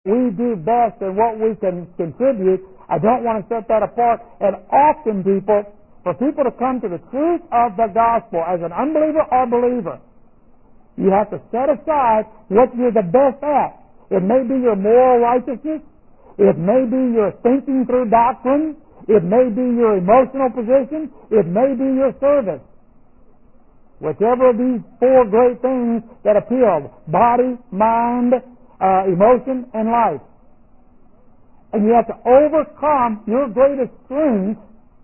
we do best and what we can contribute. I don't want to set that apart. And often for people to come to the truth of the gospel as an unbeliever or believer, you have to set aside what you're the best at. It may be your moral righteousness. It may be your thinking through doctrine. It may be your emotional position. It may be your service. Whichever of these four great things that appeal: body, mind, emotion, and life. And you have to overcome your greatest strength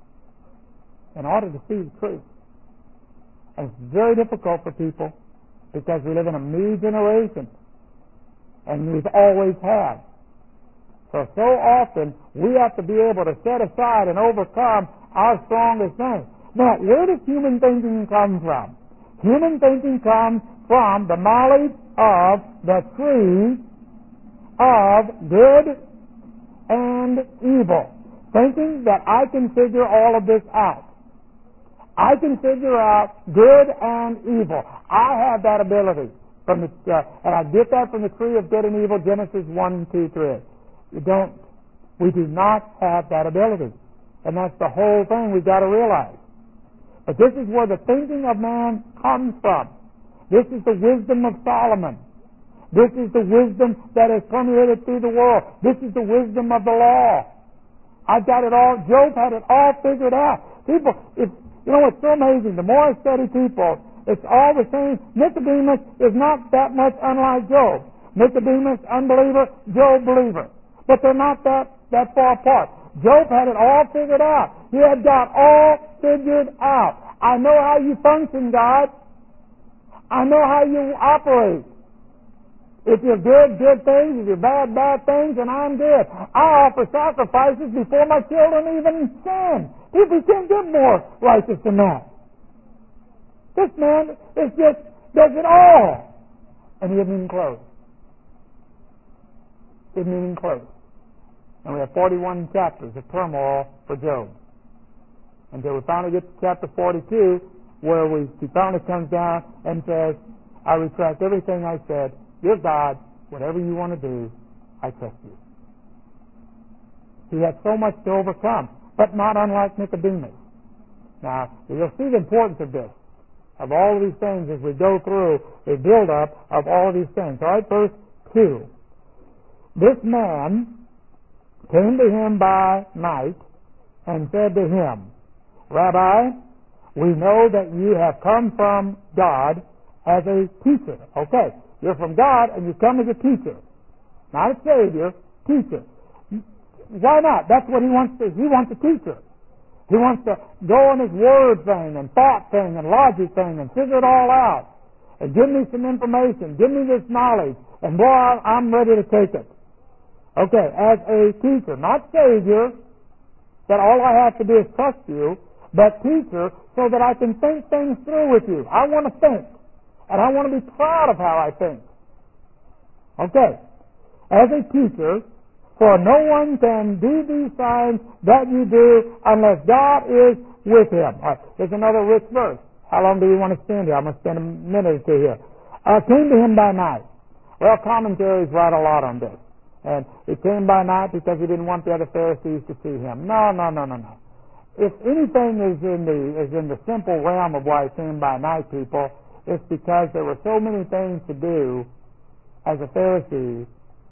in order to see the truth. And it's very difficult for people because we live in a me generation, and we've always had. So often we have to be able to set aside and overcome our strongest thing. Now, where does human thinking come from? Human thinking comes from the knowledge of the tree of good and evil. Thinking that I can figure all of this out. I can figure out good and evil. I have that ability. And I get that from the tree of good and evil, Genesis 1, 2, 3. We do not have that ability. And that's the whole thing we've got to realize. But this is where the thinking of man comes from. This is the wisdom of Solomon. This is the wisdom that has permeated through the world. This is the wisdom of the law. I've got it all. Job had it all figured out. People, it's so amazing. The more I study people, it's all the same. Nicodemus is not that much unlike Job. Nicodemus, unbeliever, Job, believer. But they're not that far apart. Job had it all figured out. He had got all figured out. I know how you function, God. I know how you operate. If you're good, good things. If you're bad, bad things, and I'm good. I offer sacrifices before my children even sin. If we can't get more righteous than that. This man does it all. And he isn't even close. Isn't even close. And we have 41 chapters of turmoil for Job. Until we finally get to chapter 42, where he finally comes down and says, I retract everything I said. You're God. Whatever you want to do, I trust you. He had so much to overcome, but not unlike Nicodemus. Now, you'll see the importance of this, of all of these things as we go through a build-up of all of these things. All right, verse 2. This man came to him by night and said to him, Rabbi, we know that you have come from God as a teacher. Okay, you're from God and you come as a teacher. Not a savior, teacher. Why not? That's what he wants to. He wants a teacher. He wants to go on his word thing and thought thing and logic thing and figure it all out. And give me some information. Give me this knowledge. And boy, I'm ready to take it. Okay, as a teacher, not savior, that all I have to do is trust you, but teacher, so that I can think things through with you. I want to think, and I want to be proud of how I think. Okay, as a teacher, for no one can do these signs that you do unless God is with him. All right, there's another rich verse. How long do we want to spend here? I'm going to spend a minute or two here. Came to him by night. Well, commentaries write a lot on this. And he came by night because he didn't want the other Pharisees to see him. No. If anything is in the simple realm of why he came by night, people, it's because there were so many things to do as a Pharisee